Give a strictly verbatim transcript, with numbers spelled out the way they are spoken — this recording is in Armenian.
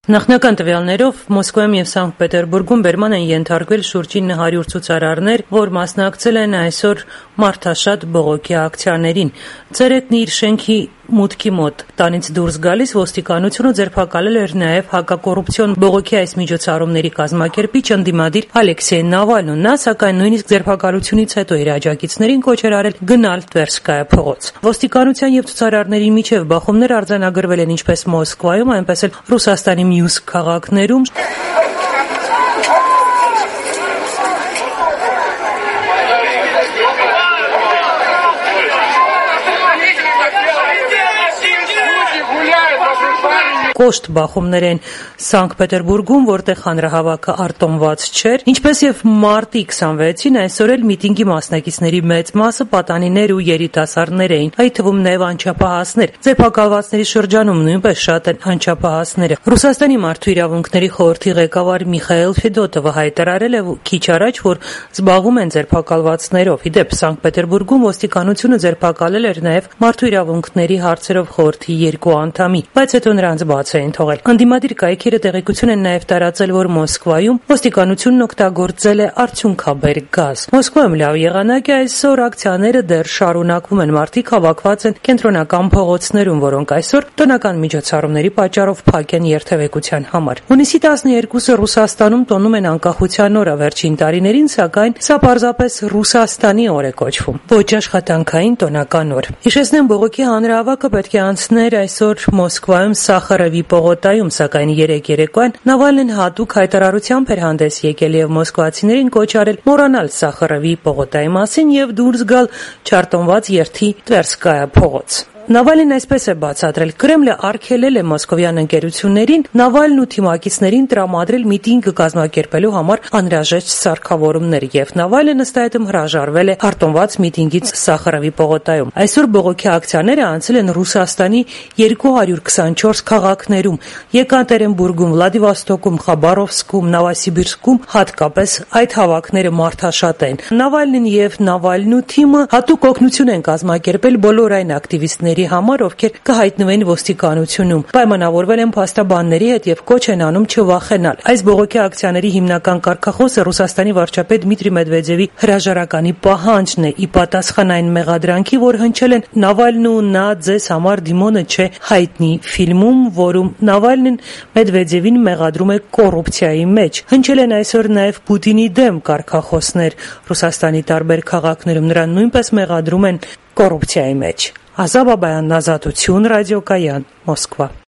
Նախնական տվյալներով Մոսկվայում եւ Սանկտ Պետերբուրգում բերման են ենթարկվել շուրջ ինը հարյուր ցուցարարներ, որ մասնակցել են այսօր մարդաշատ բողոքի ակցիաներին։ Ցերեկն իր շենքի մուտքի մոտ տանից դուրս գալիս ոստիկանությունը ձերբակալել էր նաև հակակոռուպցիոն բողոքի այս միջոցառումների կազմակերպիչ ընդդիմադիր Ալեքսեյ Նավալնուն։ Նա սակայն նույնիսկ ձերբակալությունից հետո իր աջակիցներին կոչ էր արել գնալ Տվերսկայա փողոց։ Ոստիկանության եւ ցուցարարների միջև բախումներ արձանագրվել են ինչպես Մոսկվայում, այնպես էլ Ռուսաստանի մյուս քաղաքներում։ Կոշտ բախումներ են Սանկտ Պետերբուրգում, որտեղ հանրահավաքը արտոնված չէր, ինչպես եւ մարտի քսանվեցին այսօր էլ միտինգի մասնակիցների մեծ մասը պատանիներ ու երիտասարդներ էին, այդ թվում նաեւ անչափահասներ։ Ձերբակալվածների շրջանում նույնպես շատ են անչափահասները։ Ռուսաստանի մարդու իրավունքների խորհրդի ղեկավար Միխայել Ֆեդոտովը հայտարարել է քիչ առաջ, որ զբաղվում են ձերբակալվածներով։ Իդեպ Սանկտ Պետերբուրգում ոստիկանությունը ձերբակալել էր նաեւ մարդու իրավունքների հարցերով խորհրդի երկու անդամի, բայց հետո նրանց էին թողել։ Ընդդիմադիր կայքերը տեղեկություն են նաև տարածել, որ Մոսկվայում ոստիկանությունն օգտագործել է արդյունքաբեր գազ։ Մոսկվայում լավ եղանակ է, այսօր ակցիաները դեռ շարունակվում են։ Մարդիկ հավաքված են կենտրոնական փողոցներում, որոնք այսօր տոնական միջոցառումների պատճառով փակ են երթևեկության համար։ Հունիսի տասներկուսը Ռուսաստանում տոնում են անկախության օրը, վերջին տարիներին սակայն սա պարզապես Ռուսաստանի օր է կոչվում, ոչ աշխատանքային տոնական օր։ Հիշեցնեմ, բողոքի հանրահավաքը պետք է անցներ այսօր Մոսկվայում Սախարովի պողոտայում, սակայն երեկ երեկոյան Նավալնին հատուկ հայտարարությամբ էր հանդես եկել եւ մոսկվացիներին կոչ արել մոռանալ Սախարովի պողոտայի մասին եւ դուրս գալ չարտոնված երթի Տվերսկայա փողոց։ Նավալին այսպես է բացատրել. Կրեմլը արգելել է մոսկովյան ընկերություններին Նավալն ու թիմակիցներին տրամադրել միտինգը կազմակերպելու համար անհրաժեշտ սարքավորումներ եւ Նավալն ըստ այդմ հրաժարվել է արտոնված միտինգից Սախարովի պողոտայում։ Այսօր բողոքի ակցիաները անցել են Ռուսաստանի երկու հարյուր քսանչորս քաղաքներում՝ Եկատերինբուրգում, Վլադիվոստոկում, Խաբարովսկում, Նովոսիբիրսկում, հատկապես այդ հավաքները մարդաշատ են։ Նավալնին եւ Նավալնու թիմը հատուկ օգնություն են կազմակերպել բոլոր այն ակտիվիստների համար, ովքեր կհայտնվեն ոստիկանությունում, պայմանավորվել են փաստաբանների հետ եւ կոչ են անում չվախենալ։ Այս բողոքի ակցիաների հիմնական կարգախոսը Ռուսաստանի վարչապետ Դմիտրի Մեդվեդևի հրաժարականի պահանջն է՝ ի պատասխան այն մեղադրանքի, որ հնչել են Նավալնու «Նա ձեզ համար դիմոնը չէ» հայտնի ֆիլմում, որում Նավալնին Մեդվեդևին մեղադրում է կոռուպցիայի մեջ։ Հնչել են այսօր նաեւ Պուտինի դեմ կարգախոսներ։ Ռուսաստանի տարբեր քաղաքներում նրան նույնպես մեղադրում են կոռուպցիայի մեջ։ Ազատ Բաբայան, Ազատություն, ռադիոկայան, Մոսկվա։